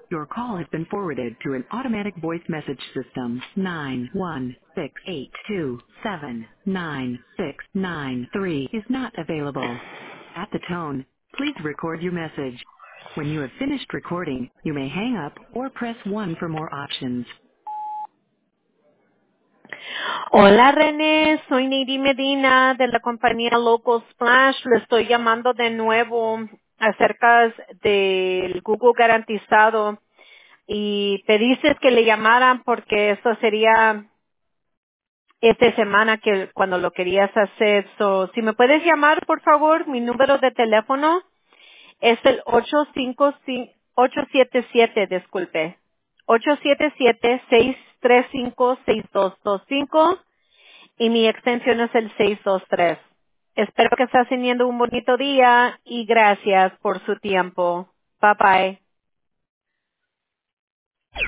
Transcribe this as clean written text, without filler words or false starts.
Your call has been forwarded to an automatic voice message system. 91682799693 is not available. At the tone, please record your message. When you have finished recording, you may hang up or press 1 for more options. Hola René, soy Neidi Medina de la compañía Local Splash. Le estoy llamando de nuevo acerca del Google garantizado y pediste que le llamaran porque esto sería esta semana que cuando lo querías hacer. So, si me puedes llamar, por favor, mi número de teléfono es el 877, disculpe, 877-635-6225 y mi extensión es el 623. Espero que estés teniendo un bonito día y gracias por su tiempo. Bye bye.